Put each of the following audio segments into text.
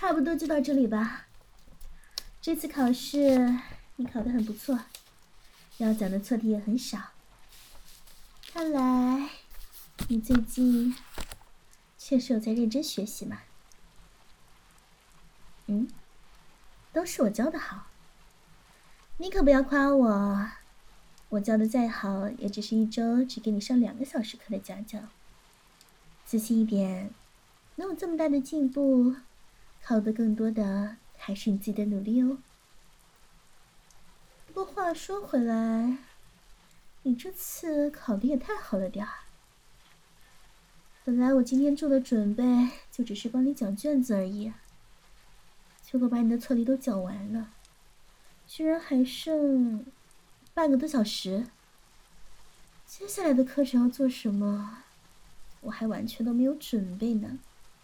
差不多就到这里吧。这次考试你考得很不错，要讲的错题也很少。看来你最近确实有在认真学习嘛。都是我教的好，你可不要夸我。我教的再好，也只是一周只给你上2个小时课的家教。仔细一点，能有这么大的进步，靠的更多的还是你自己的努力哦。不过话说回来，你这次考的也太好了点儿。本来我今天做的准备就只是帮你讲卷子而已，结果把你的错题都讲完了，居然还剩半个多小时。接下来的课程要做什么，我还完全都没有准备呢。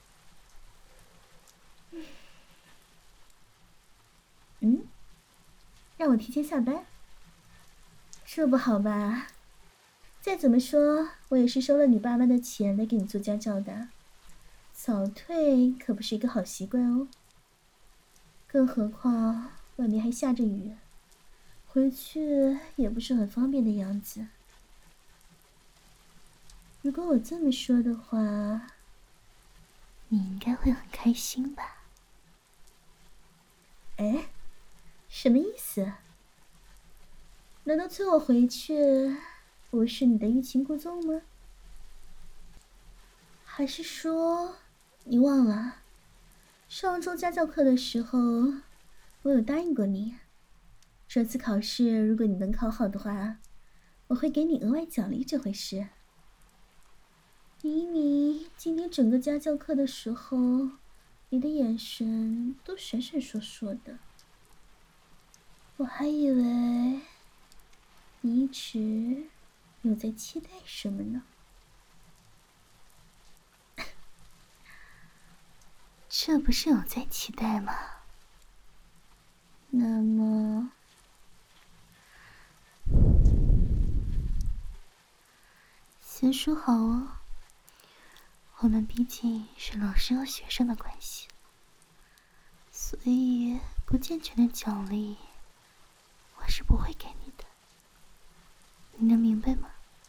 让我提前下班？这不好吧？再怎么说，我也是收了你爸妈的钱来给你做家教的，早退可不是一个好习惯哦。更何况外面还下着雨，回去也不是很方便的样子。如果我这么说的话，你应该会很开心吧？哎，什么意思？难道催我回去不是你的欲擒故纵吗？还是说你忘了上周家教课的时候我有答应过你，这次考试如果你能考好的话，我会给你额外奖励这回事。明明今天整个家教课的时候，你的眼神都闪闪烁烁的，我还以为你一直有在期待什么呢？这不是有在期待吗？那么先说好哦，我们毕竟是老师和学生的关系，所以不健全的奖励我是不会给你的，你能明白吗？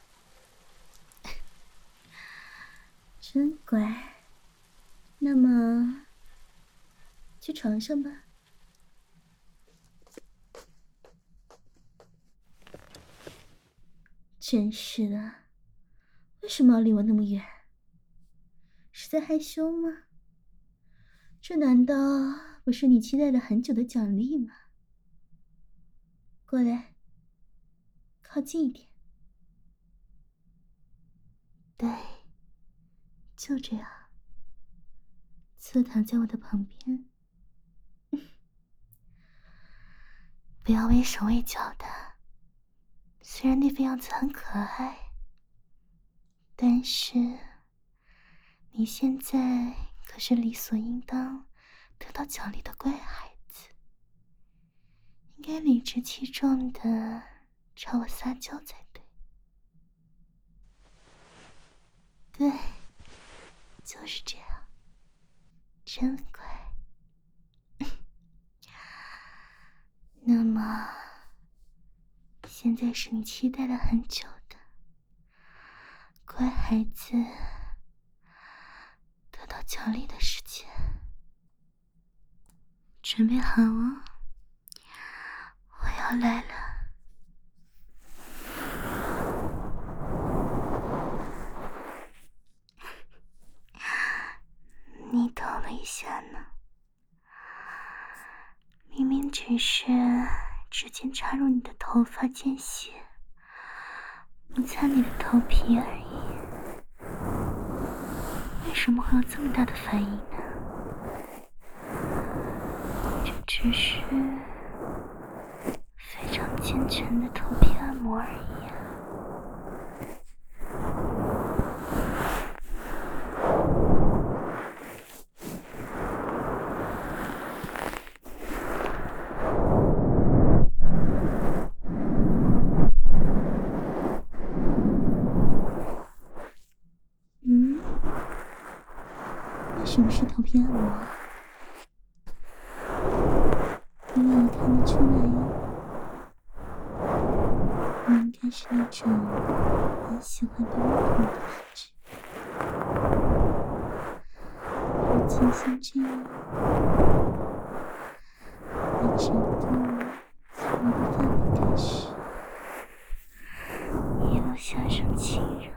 真乖，那么去床上吧。真是的，为什么要离我那么远？是在害羞吗？这难道不是你期待了很久的奖励吗？过来，靠近一点。对，就这样，侧躺在我的旁边。不要畏手畏脚的，虽然那副样子很可爱，但是你现在可是理所应当得到奖励的乖孩子，应该理直气壮的朝我撒娇才对。对，就是这样，真乖。那么现在是你期待了很久的乖孩子得到奖励的时间，准备好哦，我要来了。你抖了一下呢，明明只是指尖插入你的头发间隙，摩擦你的头皮而已，为什么会有这么大的反应呢？这只是非常健全的头皮按摩而已啊。那什么是头皮按摩？ 眼也看得出来呀。你应该是那种很喜欢被摸碰的体质。而且像这样，把指肚从你的发尾开始，一路向上侵扰，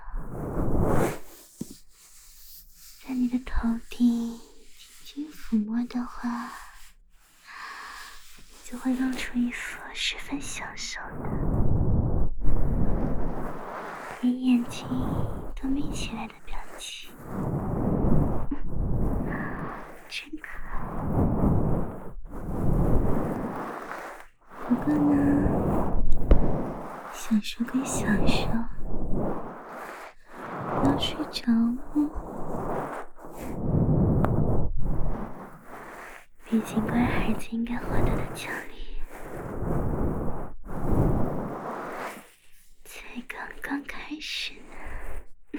在你的头顶轻轻抚摸的话，就会露出一副十分享受的，连眼睛都眯起来的表情。真可爱。不过呢，享受归享受，不要睡着哦。毕竟乖孩子应该获得的奖励才刚刚开始呢。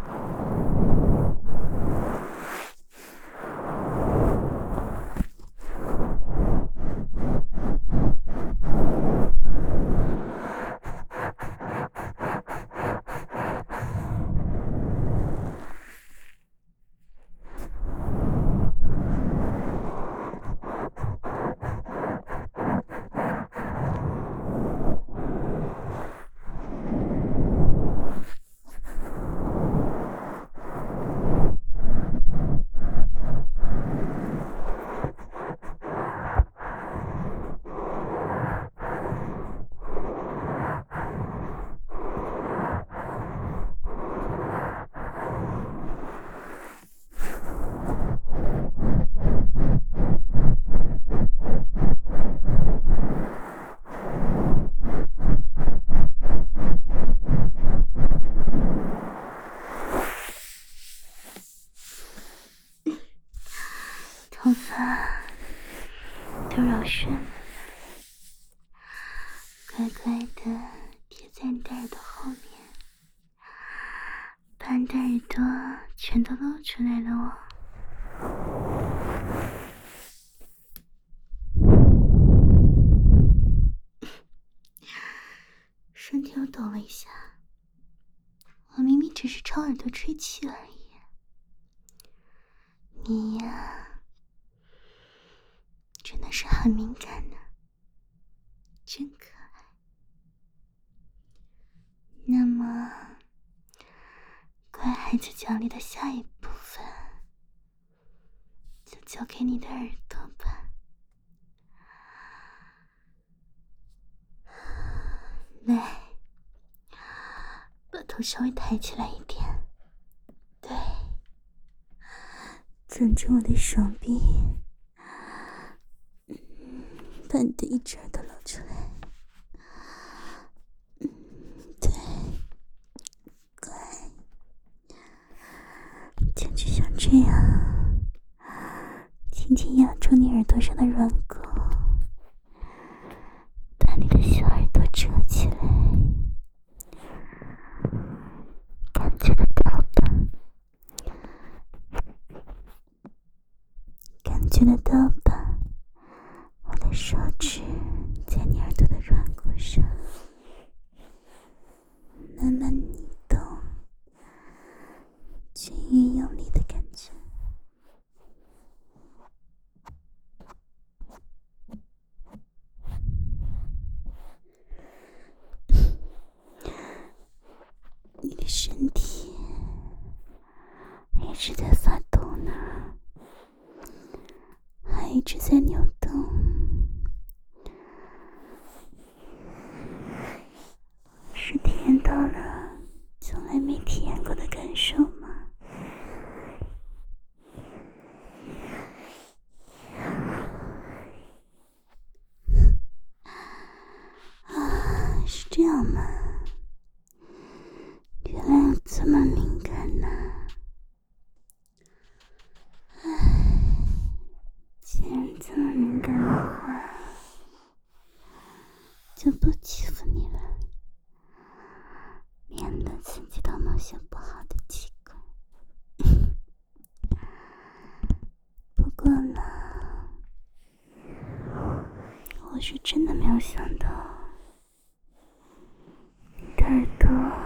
头发都绕顺了，乖乖的贴在你的耳朵后面，把你的耳朵全都露出来了哦。身体又抖了一下，我明明只是朝耳朵吹气而已。你呀，真的是很敏感呢，真可爱。那么，乖孩子奖励的下一部分，就交给你的耳朵吧。来，把头稍微抬起来一点，对，攥着我的手臂，把你的一只耳朵露出来，对，乖，就像这样，轻轻压住你耳朵上的软骨，把你的小耳朵遮起来，感觉得到吧？感觉得到吧？我的手指在你耳朵的软骨上慢慢扭动，均匀用力的感觉。你的身体一直在发抖呢，还一直在扭动，是体验到了从来没体验过的感受吗？啊，是这样吗？原来我这么敏感呢。既然这么敏感我是真的没有想到，你的耳朵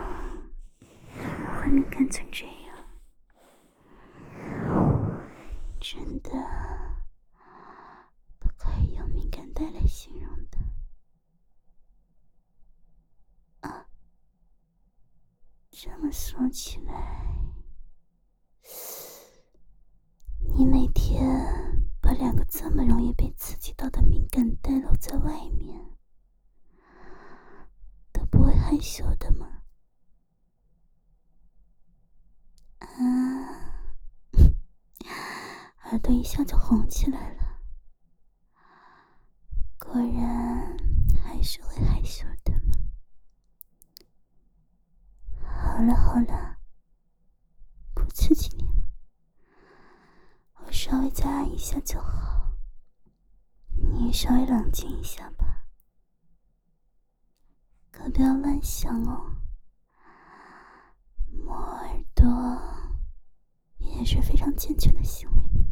会敏感成这样，真的不可以用敏感带来形容的。啊，这么说起来，你每天把2个这么容易被刺激到的敏感带露在外面，都不会害羞的吗？啊，耳朵一下就红起来了，果然还是会害羞的嘛。好了好了，不刺激你了，我稍微再按一下就好，你稍微冷静一下吧，可不要乱想哦。摸耳朵也是非常健全的行为呢。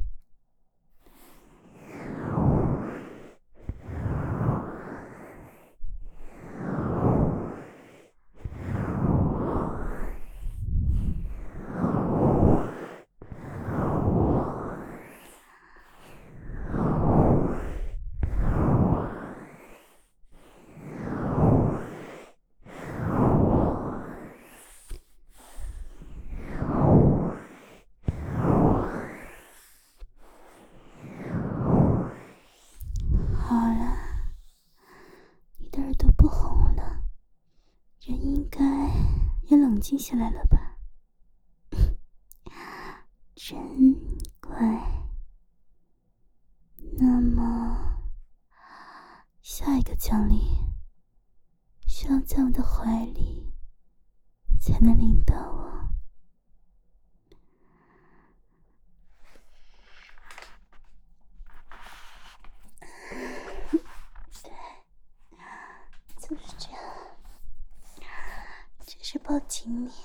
好了，你的耳朵不红了，人应该也冷静下来了吧？真乖。那么，下一个奖励需要在我的怀里才能领到哦。对，就是这样，只是抱紧你，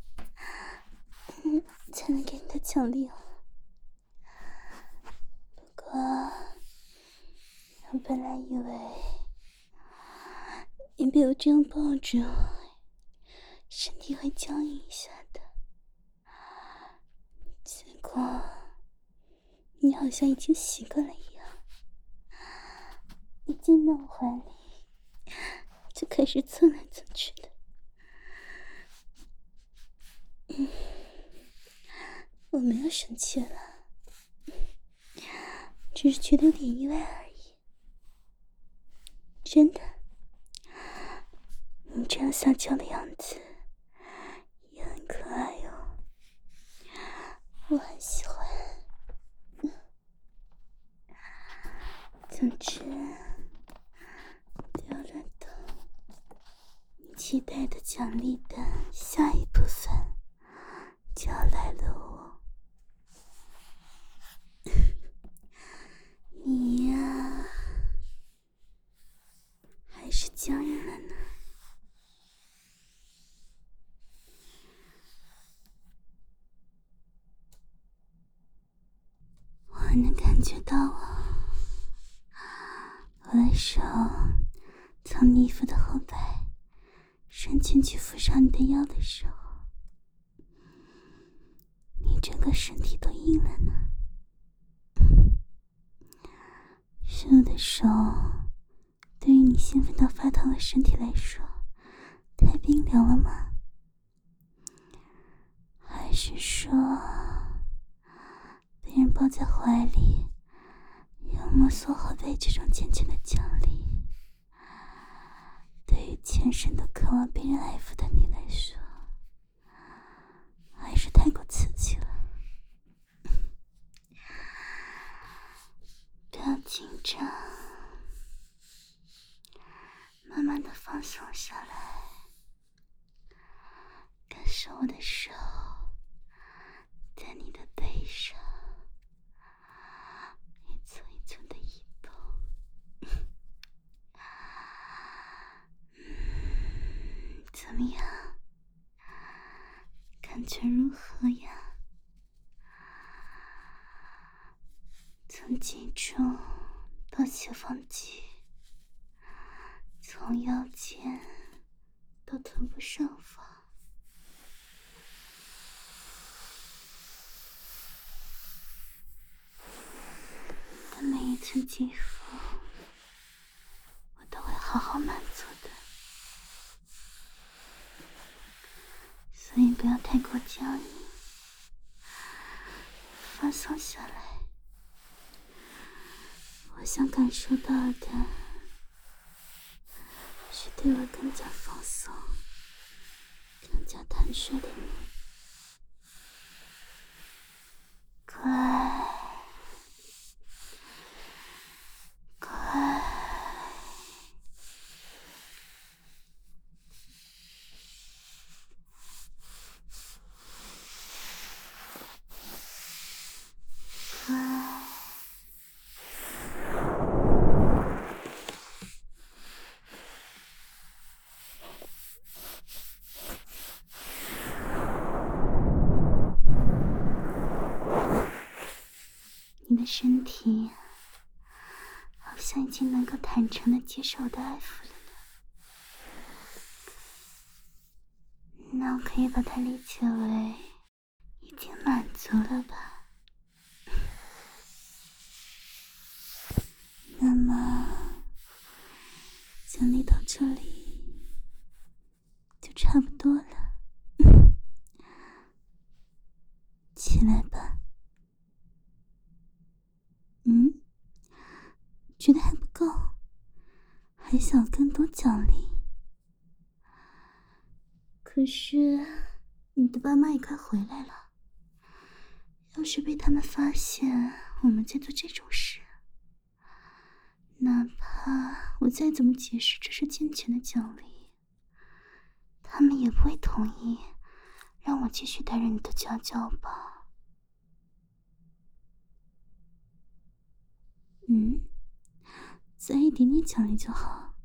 才能给你的奖励哦。不过，我本来以为你被我这样抱着，身体会僵硬一下的，结果你好像已经习惯了一样，一进到我怀里就开始蹭来蹭去的。我没有生气了，只是觉得有点意外而已。真的，你这样撒娇的样子也很可爱哦，我很喜欢。总之，不要乱动，你期待的奖励的下一部分就要来了哦。你呀，还是僵硬了呢。我能感觉到我的手从你衣服的后摆伸进去扶上你的腰的时候，你整个身体都硬了呢。是我的手对于你兴奋到发烫的身体来说太冰凉了吗？还是说被人抱在怀里有摸索后背这种渐渐的奖励，对于全身都渴望被人爱抚的你来说还是太过刺激了。不要紧张，慢慢的放松下来，感受我的手在你的背上一寸一寸的移动。怎么样？感觉如何呀？从脊柱到斜方肌， 从腰间到臀部上方，的每一寸肌肤，我都会好好满足的。所以不要太过僵硬，放松下来。我想感受到的是对我更加放松、更加贪睡的你。快，快！你的身体好像已经能够坦诚地接受我的爱抚了呢。那我可以把它理解为已经满足了吧？那么奖励到这里就差不多了。起来吧。觉得还不够，还想更多奖励。可是你的爸妈也快回来了，要是被他们发现我们在做这种事，哪怕我再怎么解释这是金钱的奖励，他们也不会同意让我继续担任你的家教吧。再一点点奖励就好。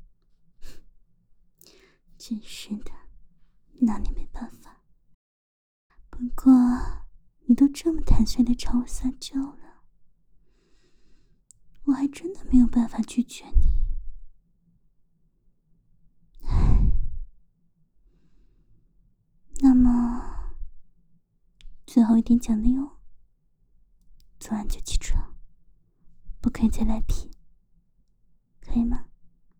真是的，拿你没办法。不过你都这么坦率地朝我撒娇了，我还真的没有办法拒绝你。那么最后一点奖励哦，做完就起床，不可以再赖皮，可以吗？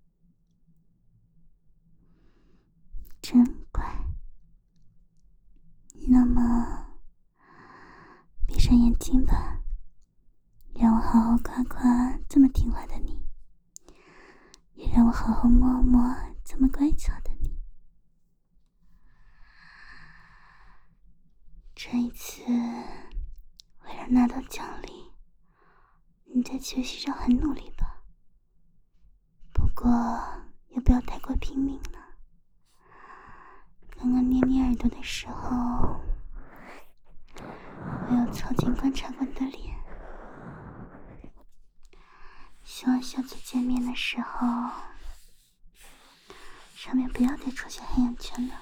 真乖。那么闭上眼睛吧，让我好好夸夸这么听话的你，也让我好好摸摸这么乖巧的你。这一次为了拿到奖励，你在学习上很努力吧？不过也不要太过拼命了。刚刚捏你耳朵的时候，我有凑近观察过你的脸，希望下次见面的时候，上面不要再出现黑眼圈了，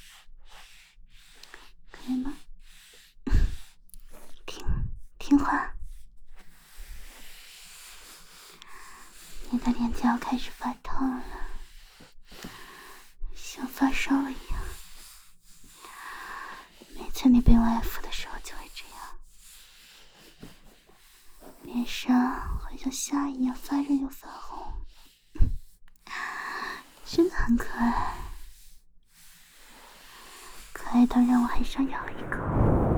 可以吗？听话。你的脸颊要开始发烫了，像发烧了一样。每次你被我爱抚的时候就会这样，脸上会像虾一样发热又发红，真的很可爱，可爱到让我很想咬一口。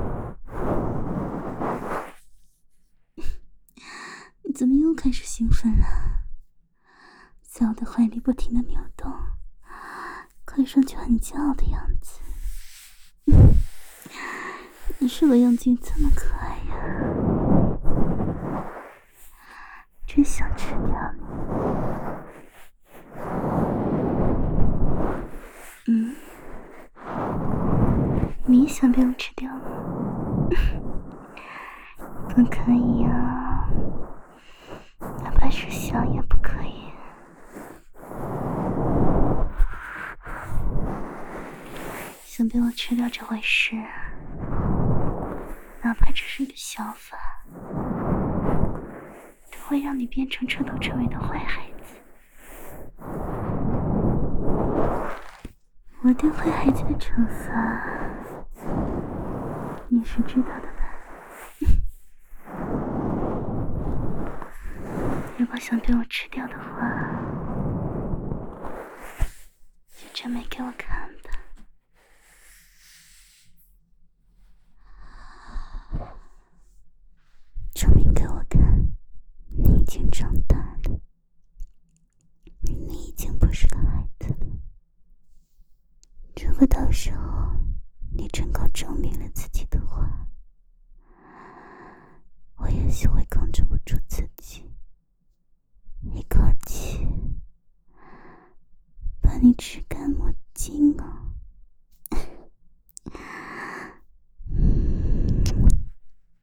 你怎么又开始兴奋了？在我的怀里不停地扭动，看上去很骄傲的样子。你是否用尽这么可爱呀？真想吃掉你。你也想被我吃掉吗？不可以啊，哪怕是想也不可以。想被我吃掉这回事，哪怕只是一个小法，都会让你变成彻头彻尾的坏孩子。 我对坏孩子的处罚，你是知道的吧？如果想被我吃掉的话，就证明给我看吧。证明给我看，你已经长大了，你已经不是个孩子了。如果到时候你真够证明了自己的话，我也许会控制不住